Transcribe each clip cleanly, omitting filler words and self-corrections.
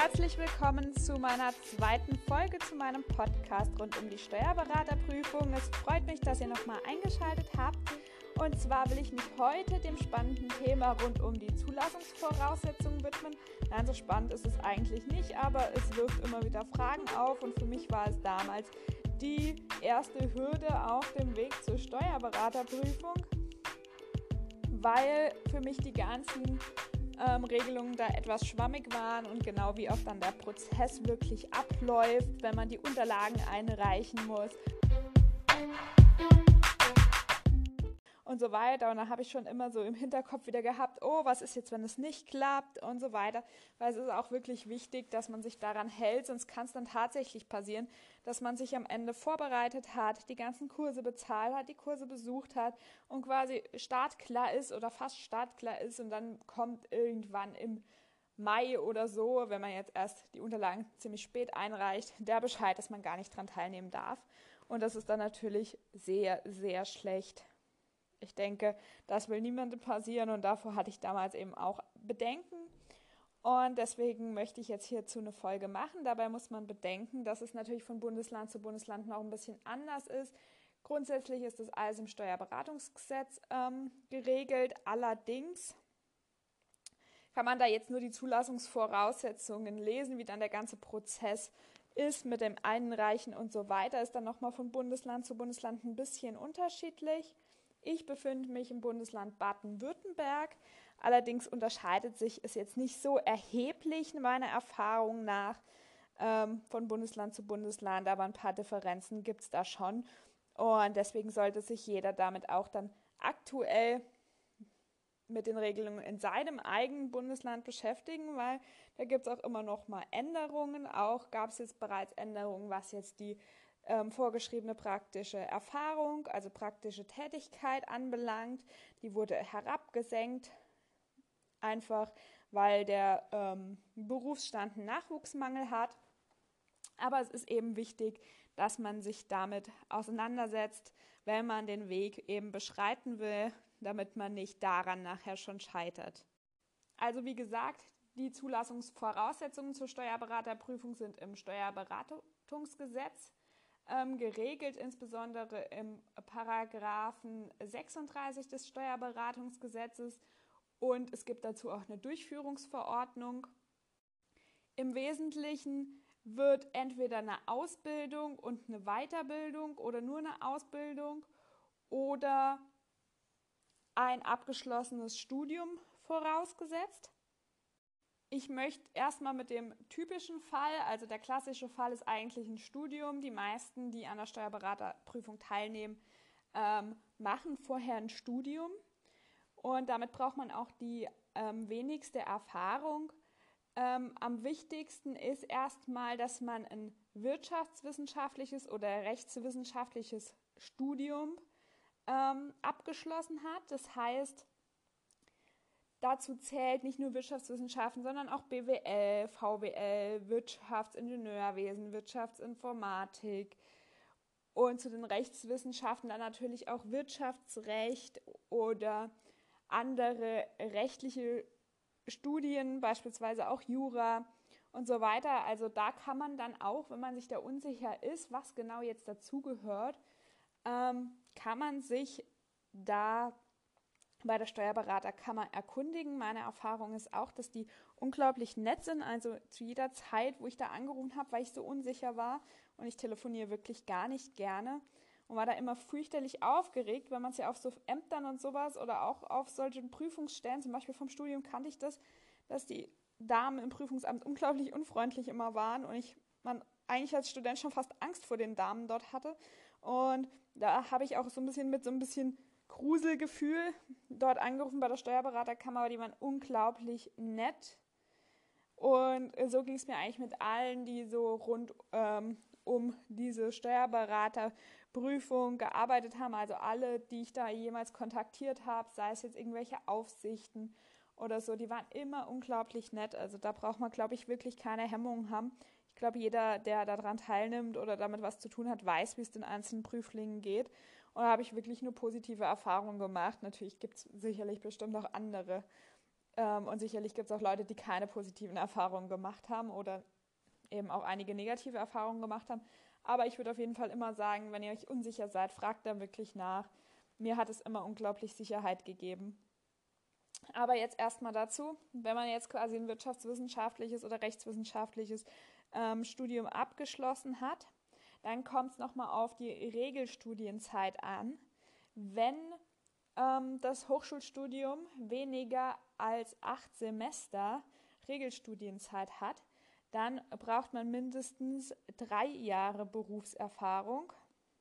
herzlich willkommen zu meiner zweiten Folge zu meinem Podcast rund um die Steuerberaterprüfung. Es freut mich, dass ihr nochmal eingeschaltet habt. Und zwar will ich mich heute dem spannenden Thema rund um die Zulassungsvoraussetzungen widmen. Nein, so spannend ist es eigentlich nicht, aber es wirft immer wieder Fragen auf. Und für mich war es damals die erste Hürde auf dem Weg zur Steuerberaterprüfung, weil für mich die ganzen Regelungen da etwas schwammig waren und genau wie auch dann der Prozess wirklich abläuft, wenn man die Unterlagen einreichen muss und so weiter. Und da habe ich schon immer so im Hinterkopf wieder gehabt, oh, was ist jetzt, wenn es nicht klappt und so weiter. Weil es ist auch wirklich wichtig, dass man sich daran hält, sonst kann es dann tatsächlich passieren, dass man sich am Ende vorbereitet hat, die ganzen Kurse bezahlt hat, die Kurse besucht hat und quasi startklar ist oder fast startklar ist und dann kommt irgendwann im Mai oder so, wenn man jetzt erst die Unterlagen ziemlich spät einreicht, der Bescheid, dass man gar nicht dran teilnehmen darf. Und das ist dann natürlich sehr, sehr schlecht. Ich denke, das will niemandem passieren und davor hatte ich damals eben auch Bedenken. Und deswegen möchte ich jetzt hierzu eine Folge machen. Dabei muss man bedenken, dass es natürlich von Bundesland zu Bundesland noch ein bisschen anders ist. Grundsätzlich ist das alles im Steuerberatungsgesetz geregelt. Allerdings kann man da jetzt nur die Zulassungsvoraussetzungen lesen, wie dann der ganze Prozess ist mit dem Einreichen und so weiter. Ist dann nochmal von Bundesland zu Bundesland ein bisschen unterschiedlich. Ich befinde mich im Bundesland Baden-Württemberg. Allerdings unterscheidet sich es jetzt nicht so erheblich meiner Erfahrung nach von Bundesland zu Bundesland, aber ein paar Differenzen gibt es da schon. Und deswegen sollte sich jeder damit auch dann aktuell mit den Regelungen in seinem eigenen Bundesland beschäftigen, weil da gibt es auch immer noch mal Änderungen. Auch gab es jetzt bereits Änderungen, was jetzt die vorgeschriebene praktische Erfahrung, also praktische Tätigkeit anbelangt. Die wurde herabgesenkt, einfach weil der Berufsstand einen Nachwuchsmangel hat. Aber es ist eben wichtig, dass man sich damit auseinandersetzt, wenn man den Weg eben beschreiten will, damit man nicht daran nachher schon scheitert. Also wie gesagt, die Zulassungsvoraussetzungen zur Steuerberaterprüfung sind im Steuerberatungsgesetz geregelt, insbesondere im Paragraphen 36 des Steuerberatungsgesetzes, und es gibt dazu auch eine Durchführungsverordnung. Im Wesentlichen wird entweder eine Ausbildung und eine Weiterbildung oder nur eine Ausbildung oder ein abgeschlossenes Studium vorausgesetzt. Ich möchte erstmal mit dem typischen Fall, also der klassische Fall ist eigentlich ein Studium. Die meisten, die an der Steuerberaterprüfung teilnehmen, machen vorher ein Studium und damit braucht man auch die wenigste Erfahrung. Am wichtigsten ist erstmal, dass man ein wirtschaftswissenschaftliches oder rechtswissenschaftliches Studium abgeschlossen hat. Das heißt, dazu zählt nicht nur Wirtschaftswissenschaften, sondern auch BWL, VWL, Wirtschaftsingenieurwesen, Wirtschaftsinformatik und zu den Rechtswissenschaften dann natürlich auch Wirtschaftsrecht oder andere rechtliche Studien, beispielsweise auch Jura und so weiter. Also da kann man dann auch, wenn man sich da unsicher ist, was genau jetzt dazugehört, kann man sich da bei der Steuerberaterkammer erkundigen. Meine Erfahrung ist auch, dass die unglaublich nett sind. Also zu jeder Zeit, wo ich da angerufen habe, weil ich so unsicher war, und ich telefoniere wirklich gar nicht gerne und war da immer fürchterlich aufgeregt, weil man es ja auf so Ämtern und sowas oder auch auf solchen Prüfungsstellen, zum Beispiel vom Studium kannte ich das, dass die Damen im Prüfungsamt unglaublich unfreundlich immer waren und man eigentlich als Student schon fast Angst vor den Damen dort hatte. Und da habe ich auch so ein bisschen Gruselgefühl dort angerufen bei der Steuerberaterkammer, aber die waren unglaublich nett. Und so ging es mir eigentlich mit allen, die so rund um diese Steuerberaterprüfung gearbeitet haben. Also alle, die ich da jemals kontaktiert habe, sei es jetzt irgendwelche Aufsichten oder so, die waren immer unglaublich nett. Also da braucht man, glaube ich, wirklich keine Hemmungen haben. Ich glaube, jeder, der daran teilnimmt oder damit was zu tun hat, weiß, wie es den einzelnen Prüflingen geht. Und da habe ich wirklich nur positive Erfahrungen gemacht. Natürlich gibt es sicherlich bestimmt auch andere Und sicherlich gibt es auch Leute, die keine positiven Erfahrungen gemacht haben oder eben auch einige negative Erfahrungen gemacht haben. Aber ich würde auf jeden Fall immer sagen, wenn ihr euch unsicher seid, fragt da wirklich nach. Mir hat es immer unglaublich Sicherheit gegeben. Aber jetzt erstmal dazu, wenn man jetzt quasi ein wirtschaftswissenschaftliches oder rechtswissenschaftliches Studium abgeschlossen hat, dann kommt es nochmal auf die Regelstudienzeit an. Wenn das Hochschulstudium weniger als 8 Semester Regelstudienzeit hat, dann braucht man mindestens 3 Jahre Berufserfahrung.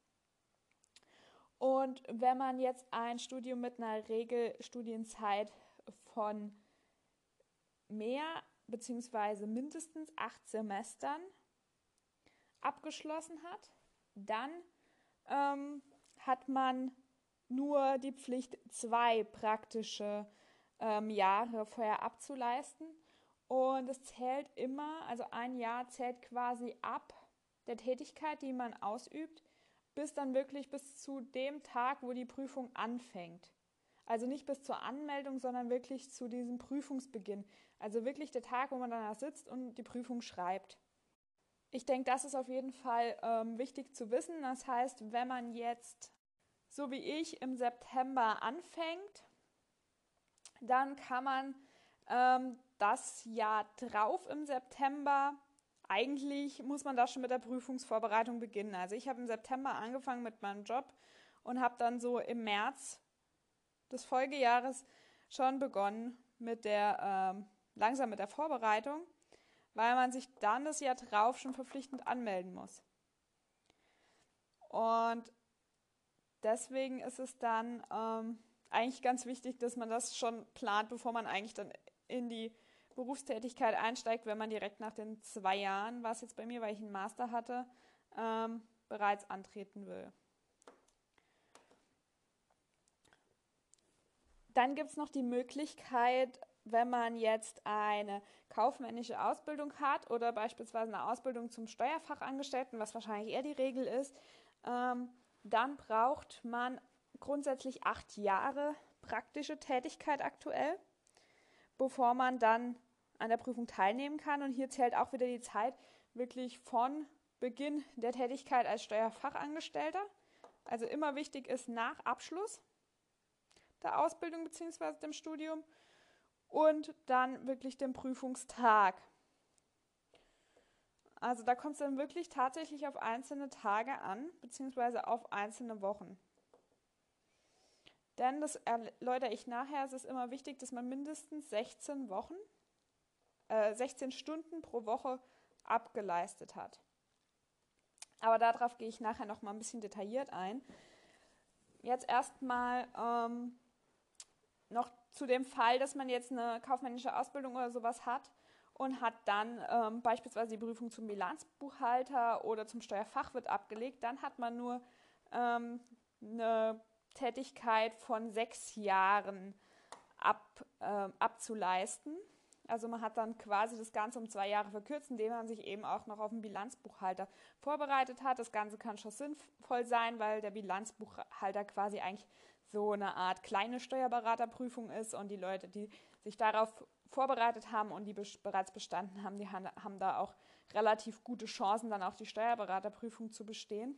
Und wenn man jetzt ein Studium mit einer Regelstudienzeit von mehr bzw. mindestens 8 Semestern abgeschlossen hat, dann hat man nur die Pflicht, 2 praktische Jahre vorher abzuleisten. Und es zählt immer, also ein Jahr zählt quasi ab der Tätigkeit, die man ausübt, bis dann wirklich bis zu dem Tag, wo die Prüfung anfängt. Also nicht bis zur Anmeldung, sondern wirklich zu diesem Prüfungsbeginn. Also wirklich der Tag, wo man danach sitzt und die Prüfung schreibt. Ich denke, das ist auf jeden Fall wichtig zu wissen. Das heißt, wenn man jetzt, so wie ich, im September anfängt, dann kann man das Jahr drauf im September, eigentlich muss man da schon mit der Prüfungsvorbereitung beginnen. Also ich habe im September angefangen mit meinem Job und habe dann so im März des Folgejahres schon begonnen mit langsam mit der Vorbereitung, weil man sich dann das Jahr drauf schon verpflichtend anmelden muss. Und deswegen ist es dann eigentlich ganz wichtig, dass man das schon plant, bevor man eigentlich dann in die Berufstätigkeit einsteigt, wenn man direkt nach den 2 Jahren, was jetzt bei mir, weil ich einen Master hatte, bereits antreten will. Dann gibt es noch die Möglichkeit, wenn man jetzt eine kaufmännische Ausbildung hat oder beispielsweise eine Ausbildung zum Steuerfachangestellten, was wahrscheinlich eher die Regel ist, dann braucht man grundsätzlich 8 Jahre praktische Tätigkeit aktuell, bevor man dann an der Prüfung teilnehmen kann. Und hier zählt auch wieder die Zeit wirklich von Beginn der Tätigkeit als Steuerfachangestellter. Also immer wichtig ist nach Abschluss der Ausbildung bzw. dem Studium und dann wirklich dem Prüfungstag. Also da kommt es dann wirklich tatsächlich auf einzelne Tage an, beziehungsweise auf einzelne Wochen. Denn, das erläutere ich nachher, es ist immer wichtig, dass man mindestens 16 Stunden pro Woche abgeleistet hat. Aber darauf gehe ich nachher noch mal ein bisschen detailliert ein. Jetzt erstmal noch zu dem Fall, dass man jetzt eine kaufmännische Ausbildung oder sowas hat und hat dann beispielsweise die Prüfung zum Bilanzbuchhalter oder zum Steuerfachwirt abgelegt, dann hat man nur eine Tätigkeit von 6 Jahren abzuleisten. Also man hat dann quasi das Ganze um 2 Jahre verkürzt, indem man sich eben auch noch auf den Bilanzbuchhalter vorbereitet hat. Das Ganze kann schon sinnvoll sein, weil der Bilanzbuchhalter quasi eigentlich so eine Art kleine Steuerberaterprüfung ist und die Leute, die sich darauf vorbereitet haben und die bereits bestanden haben, die haben da auch relativ gute Chancen, dann auch die Steuerberaterprüfung zu bestehen.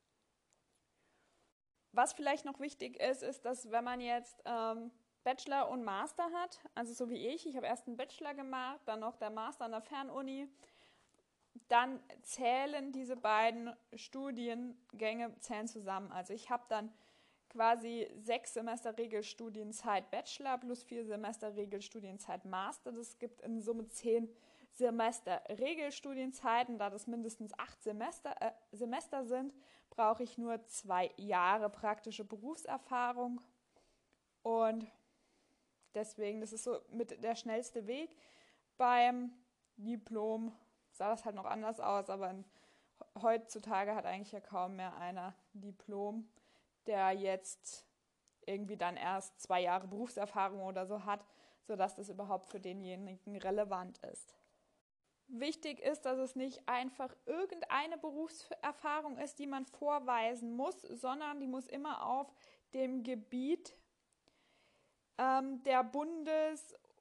Was vielleicht noch wichtig ist, ist, dass wenn man jetzt Bachelor und Master hat, also so wie ich habe erst einen Bachelor gemacht, dann noch der Master an der Fernuni, dann zählen diese beiden Studiengänge zusammen. Also ich habe dann quasi 6 Semester Regelstudienzeit Bachelor plus 4 Semester Regelstudienzeit Master. Das gibt in Summe 10 Semester Regelstudienzeit, und da das mindestens 8 Semester sind, brauche ich nur 2 Jahre praktische Berufserfahrung. Und deswegen, das ist so mit der schnellste Weg. Beim Diplom sah das halt noch anders aus, aber heutzutage hat eigentlich ja kaum mehr einer Diplom, der jetzt irgendwie dann erst 2 Jahre Berufserfahrung oder so hat, sodass das überhaupt für denjenigen relevant ist. Wichtig ist, dass es nicht einfach irgendeine Berufserfahrung ist, die man vorweisen muss, sondern die muss immer auf dem Gebiet der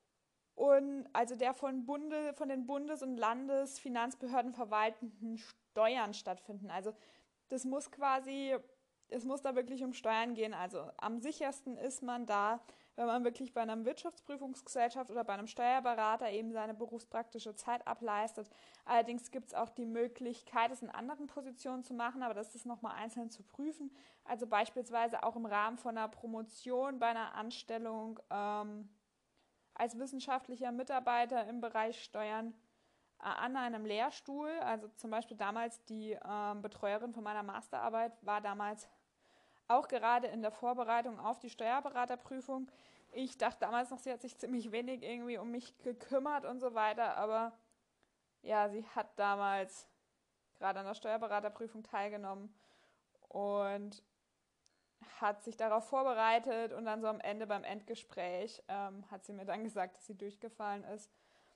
und also der von den Bundes- und Landesfinanzbehörden verwalteten Steuern stattfinden. Also das muss quasi, es muss da wirklich um Steuern gehen. Also am sichersten ist man da, wenn man wirklich bei einer Wirtschaftsprüfungsgesellschaft oder bei einem Steuerberater eben seine berufspraktische Zeit ableistet. Allerdings gibt es auch die Möglichkeit, es in anderen Positionen zu machen, aber das ist nochmal einzeln zu prüfen. Also beispielsweise auch im Rahmen von einer Promotion bei einer Anstellung als wissenschaftlicher Mitarbeiter im Bereich Steuern an einem Lehrstuhl. Also zum Beispiel damals die Betreuerin von meiner Masterarbeit war damals auch gerade in der Vorbereitung auf die Steuerberaterprüfung. Ich dachte damals noch, sie hat sich ziemlich wenig irgendwie um mich gekümmert und so weiter, aber ja, sie hat damals gerade an der Steuerberaterprüfung teilgenommen und hat sich darauf vorbereitet und dann so am Ende beim Endgespräch hat sie mir dann gesagt, dass sie durchgefallen ist.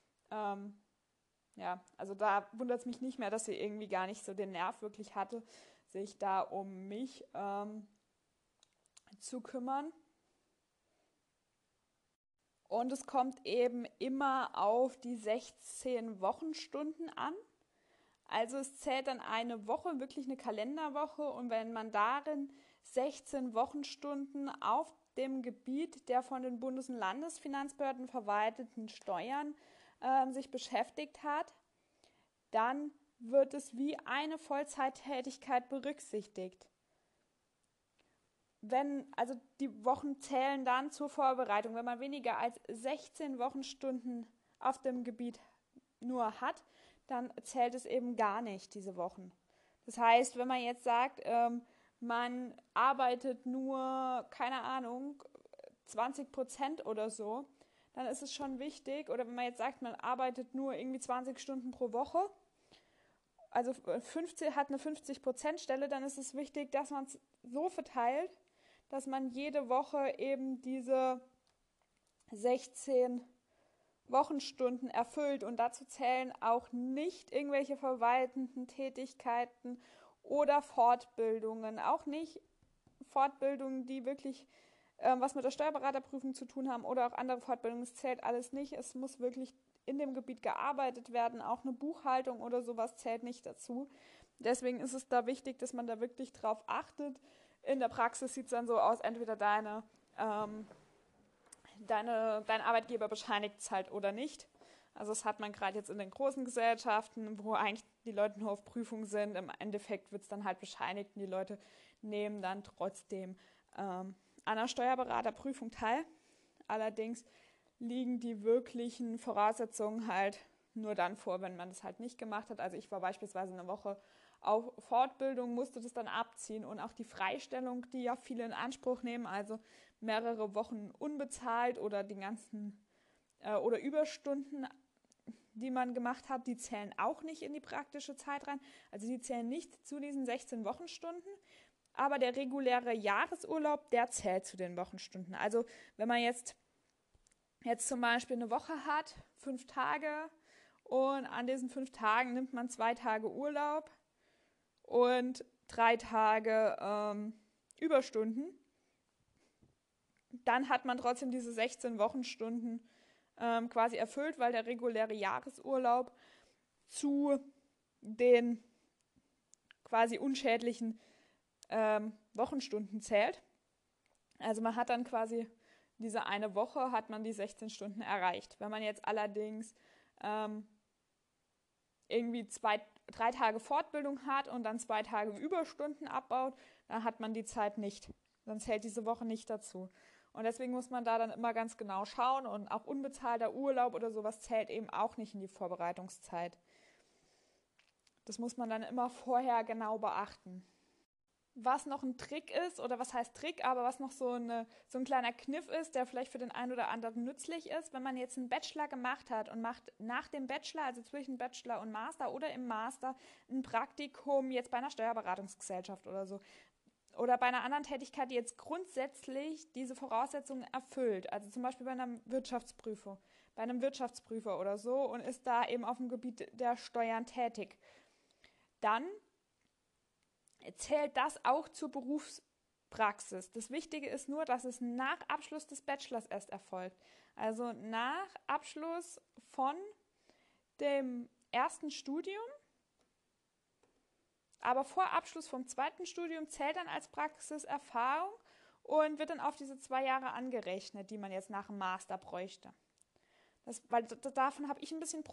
Ja, also da wundert es mich nicht mehr, dass sie irgendwie gar nicht so den Nerv wirklich hatte, sich da um mich zu kümmern. Und es kommt eben immer auf die 16 Wochenstunden an. Also es zählt dann eine Woche, wirklich eine Kalenderwoche. Und wenn man darin 16 Wochenstunden auf dem Gebiet der von den Bundes- und Landesfinanzbehörden verwalteten Steuern sich beschäftigt hat, dann wird es wie eine Vollzeittätigkeit berücksichtigt. Also die Wochen zählen dann zur Vorbereitung. Wenn man weniger als 16 Wochenstunden auf dem Gebiet nur hat, dann zählt es eben gar nicht, diese Wochen. Das heißt, wenn man jetzt sagt, man arbeitet nur, keine Ahnung, 20% oder so, dann ist es schon wichtig, oder wenn man jetzt sagt, man arbeitet nur irgendwie 20 Stunden pro Woche, also 50, hat eine 50%-Stelle, dann ist es wichtig, dass man es so verteilt, dass man jede Woche eben diese 16 Wochenstunden erfüllt. Und dazu zählen auch nicht irgendwelche verwaltenden Tätigkeiten oder Fortbildungen. Auch nicht Fortbildungen, die wirklich was mit der Steuerberaterprüfung zu tun haben oder auch andere Fortbildungen. Es zählt alles nicht. Es muss wirklich in dem Gebiet gearbeitet werden. Auch eine Buchhaltung oder sowas zählt nicht dazu. Deswegen ist es da wichtig, dass man da wirklich drauf achtet. In der Praxis sieht es dann so aus, entweder dein Arbeitgeber bescheinigt es halt oder nicht. Also das hat man gerade jetzt in den großen Gesellschaften, wo eigentlich die Leute nur auf Prüfung sind. Im Endeffekt wird es dann halt bescheinigt und die Leute nehmen dann trotzdem an der Steuerberaterprüfung teil. Allerdings liegen die wirklichen Voraussetzungen halt nur dann vor, wenn man das halt nicht gemacht hat. Also ich war beispielsweise eine Woche auf Fortbildung, musste das dann abziehen und auch die Freistellung, die ja viele in Anspruch nehmen, also mehrere Wochen unbezahlt oder die ganzen oder Überstunden, die man gemacht hat, die zählen auch nicht in die praktische Zeit rein. Also die zählen nicht zu diesen 16 Wochenstunden, aber der reguläre Jahresurlaub, der zählt zu den Wochenstunden. Also wenn man jetzt zum Beispiel eine Woche hat, 5 Tage, und an diesen 5 Tagen nimmt man 2 Tage Urlaub und 3 Tage Überstunden, dann hat man trotzdem diese 16 Wochenstunden quasi erfüllt, weil der reguläre Jahresurlaub zu den quasi unschädlichen Wochenstunden zählt. Also man hat dann quasi diese eine Woche, hat man die 16 Stunden erreicht. Wenn man jetzt allerdings irgendwie 3 Tage Fortbildung hat und dann 2 Tage Überstunden abbaut, dann hat man die Zeit nicht. Dann zählt diese Woche nicht dazu. Und deswegen muss man da dann immer ganz genau schauen und auch unbezahlter Urlaub oder sowas zählt eben auch nicht in die Vorbereitungszeit. Das muss man dann immer vorher genau beachten. Was noch ein Trick ist, oder was heißt Trick, aber was noch so ein kleiner Kniff ist, der vielleicht für den einen oder anderen nützlich ist, wenn man jetzt einen Bachelor gemacht hat und macht nach dem Bachelor, also zwischen Bachelor und Master oder im Master, ein Praktikum jetzt bei einer Steuerberatungsgesellschaft oder so. Oder bei einer anderen Tätigkeit, die jetzt grundsätzlich diese Voraussetzungen erfüllt, also zum Beispiel bei einem Wirtschaftsprüfer oder so und ist da eben auf dem Gebiet der Steuern tätig, dann zählt das auch zur Praxis. Das Wichtige ist nur, dass es nach Abschluss des Bachelors erst erfolgt. Also nach Abschluss von dem ersten Studium, aber vor Abschluss vom zweiten Studium zählt dann als Praxiserfahrung und wird dann auf diese 2 Jahre angerechnet, die man jetzt nach dem Master bräuchte. Davon habe ich ein bisschen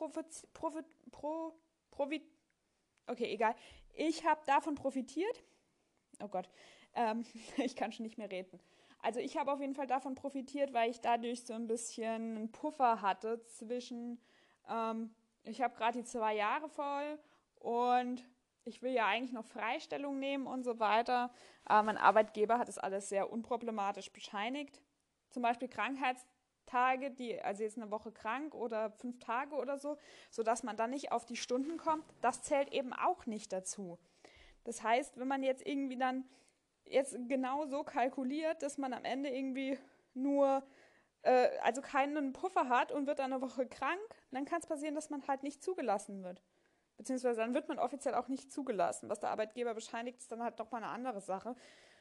Ich habe davon profitiert. Oh Gott, ich kann schon nicht mehr reden. Also ich habe auf jeden Fall davon profitiert, weil ich dadurch so ein bisschen einen Puffer hatte zwischen, ich habe gerade die 2 Jahre voll und ich will ja eigentlich noch Freistellung nehmen und so weiter. Aber mein Arbeitgeber hat das alles sehr unproblematisch bescheinigt. Zum Beispiel Krankheitstage, also jetzt eine Woche krank oder 5 Tage oder so, sodass man dann nicht auf die Stunden kommt, das zählt eben auch nicht dazu. Das heißt, wenn man jetzt irgendwie dann jetzt genau so kalkuliert, dass man am Ende irgendwie nur, also keinen Puffer hat und wird dann eine Woche krank, dann kann es passieren, dass man halt nicht zugelassen wird. Beziehungsweise dann wird man offiziell auch nicht zugelassen. Was der Arbeitgeber bescheinigt, ist dann halt doch mal eine andere Sache.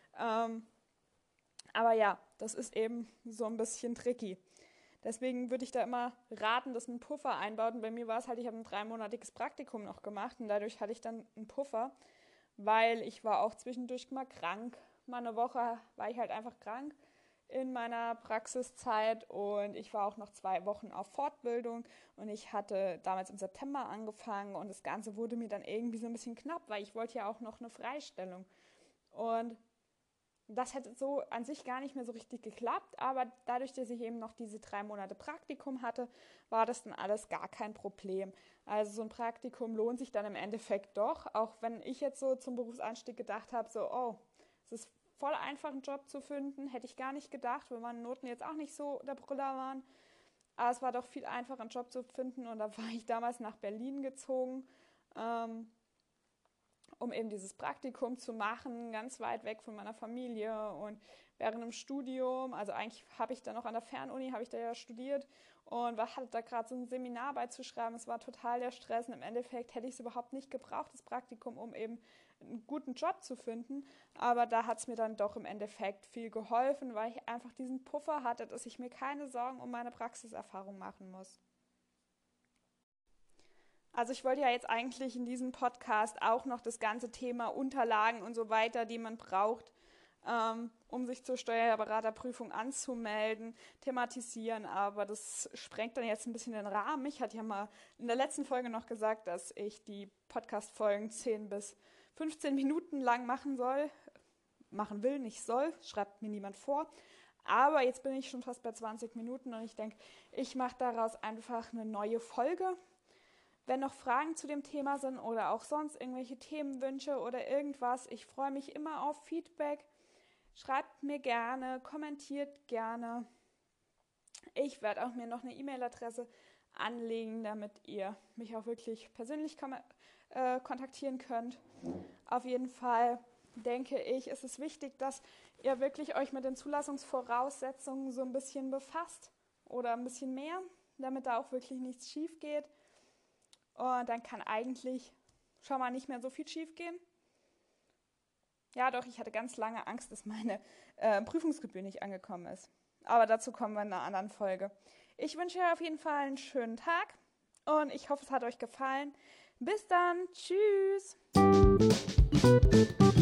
Aber ja, das ist eben so ein bisschen tricky. Deswegen würde ich da immer raten, dass man einen Puffer einbaut. Und bei mir war es halt, ich habe ein 3-monatiges Praktikum noch gemacht und dadurch hatte ich dann einen Puffer, weil ich war auch zwischendurch mal krank. Mal eine Woche war ich halt einfach krank in meiner Praxiszeit und ich war auch noch 2 Wochen auf Fortbildung und ich hatte damals im September angefangen und das Ganze wurde mir dann irgendwie so ein bisschen knapp, weil ich wollte ja auch noch eine Freistellung. Und das hätte so an sich gar nicht mehr so richtig geklappt, aber dadurch, dass ich eben noch diese 3 Monate Praktikum hatte, war das dann alles gar kein Problem. Also so ein Praktikum lohnt sich dann im Endeffekt doch, auch wenn ich jetzt so zum Berufseinstieg gedacht habe, so, oh, es ist voll einfach, einen Job zu finden, hätte ich gar nicht gedacht, weil meine Noten jetzt auch nicht so der Brüller waren. Aber es war doch viel einfacher, einen Job zu finden und da war ich damals nach Berlin gezogen, um eben dieses Praktikum zu machen, ganz weit weg von meiner Familie und während dem Studium, also eigentlich habe ich da noch an der Fernuni, habe ich da ja studiert und hatte da gerade so ein Seminar beizuschreiben, es war total der Stress und im Endeffekt hätte ich es überhaupt nicht gebraucht, das Praktikum, um eben einen guten Job zu finden, aber da hat es mir dann doch im Endeffekt viel geholfen, weil ich einfach diesen Puffer hatte, dass ich mir keine Sorgen um meine Praxiserfahrung machen muss. Also ich wollte ja jetzt eigentlich in diesem Podcast auch noch das ganze Thema Unterlagen und so weiter, die man braucht, um sich zur Steuerberaterprüfung anzumelden, thematisieren. Aber das sprengt dann jetzt ein bisschen den Rahmen. Ich hatte ja mal in der letzten Folge noch gesagt, dass ich die Podcast-Folgen 10 bis 15 Minuten lang machen will, nicht soll, schreibt mir niemand vor. Aber jetzt bin ich schon fast bei 20 Minuten und ich denke, ich mache daraus einfach eine neue Folge. Wenn noch Fragen zu dem Thema sind oder auch sonst irgendwelche Themenwünsche oder irgendwas, ich freue mich immer auf Feedback. Schreibt mir gerne, kommentiert gerne. Ich werde auch mir noch eine E-Mail-Adresse anlegen, damit ihr mich auch wirklich persönlich kontaktieren könnt. Auf jeden Fall denke ich, ist es wichtig, dass ihr wirklich euch mit den Zulassungsvoraussetzungen so ein bisschen befasst oder ein bisschen mehr, damit da auch wirklich nichts schief geht. Und dann kann eigentlich schon mal nicht mehr so viel schief gehen. Ja, doch, ich hatte ganz lange Angst, dass meine Prüfungsgebühr nicht angekommen ist. Aber dazu kommen wir in einer anderen Folge. Ich wünsche euch auf jeden Fall einen schönen Tag und ich hoffe, es hat euch gefallen. Bis dann. Tschüss.